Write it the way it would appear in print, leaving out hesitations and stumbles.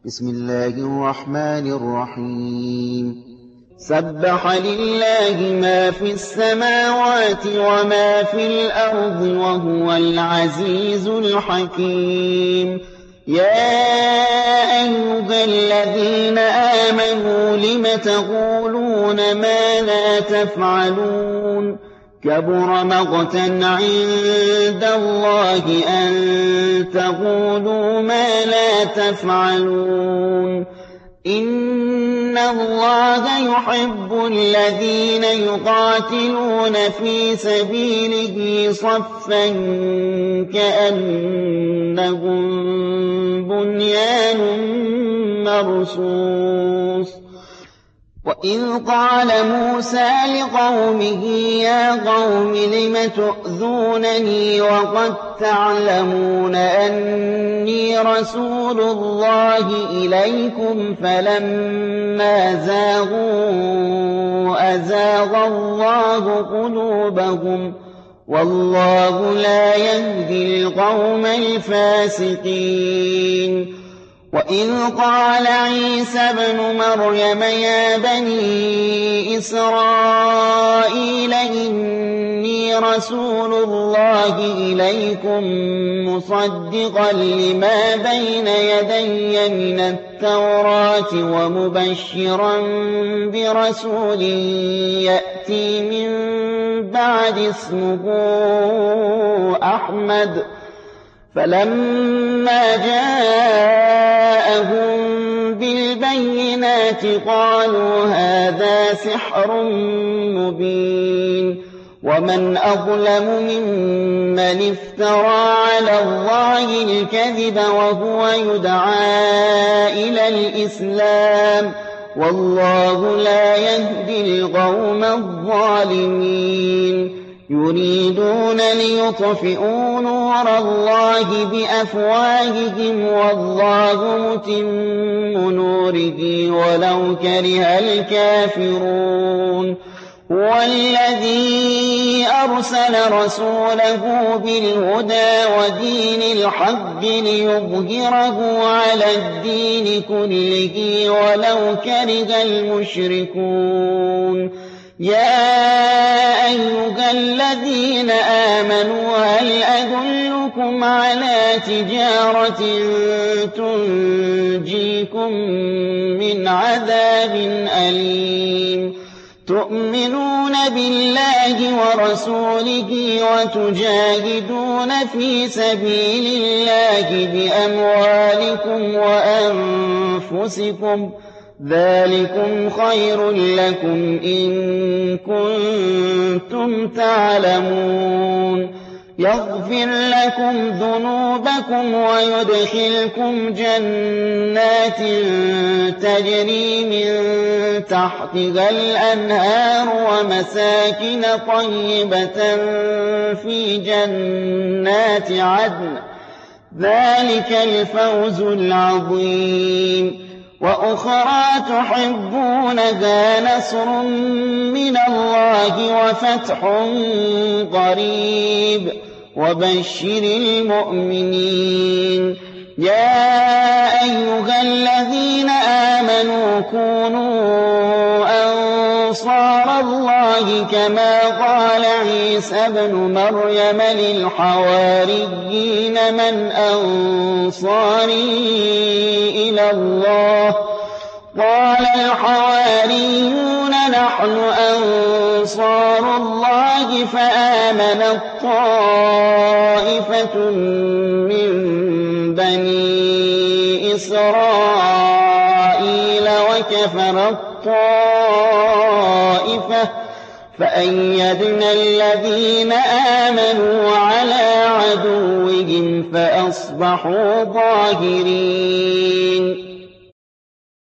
بسم الله الرحمن الرحيم سبح لله ما في السماوات وما في الأرض وهو العزيز الحكيم يا أيها الذين آمنوا لم تقولون ما لا تفعلون كبر مقتا عند الله أن تقولوا ما لا تفعلون إن الله يحب الذين يقاتلون في سبيله صفا كأنهم بنيان مرصوص وإذ قال موسى لقومه يا قوم لم تؤذونني وقد تعلمون أني رسول الله إليكم فلما زاغوا أزاغ الله قلوبهم والله لا يهدي القوم الفاسقين وإذ قال عيسى ابن مريم يا بني إسرائيل إني رسول الله إليكم مصدقا لما بين يدي من التوراة ومبشرا برسول يأتي من بعد اسمه أحمد فلما جاءهم بالبينات قالوا هذا سحر مبين ومن أظلم ممن افترى على الله الكذب وهو يدعى إلى الإسلام والله لا يهدي القوم الظالمين يريدون ليطفئوا نور الله بأفواههم والله متم نوره ولو كره الكافرون هو الذي أرسل رسوله بالهدى ودين الحق ليظهره على الدين كله ولو كره المشركون يا أيها الذين آمنوا هل أدلكم على تجارة تنجيكم من عذاب أليم تؤمنون بالله ورسوله وتجاهدون في سبيل الله بأموالكم وأنفسكم ذلكم خير لكم إن كنتم تعلمون يغفر لكم ذنوبكم ويدخلكم جنات تجري من تحتها الأنهار ومساكن طيبة في جنات عدن ذلك الفوز العظيم وأخرى تحبونها نصر من الله وفتح قريب وبشر المؤمنين يا أيها الذين آمنوا كونوا أنصار الله كما قال عيسى ابن مريم للحواريين من أنصاري إلى الله قال الحواريون نحن أنصار الله فآمنت طائفة من بني إسرائيل وكفرت طائفة فأيدنا الذين آمنوا على عدوهم فأصبحوا ظاهرين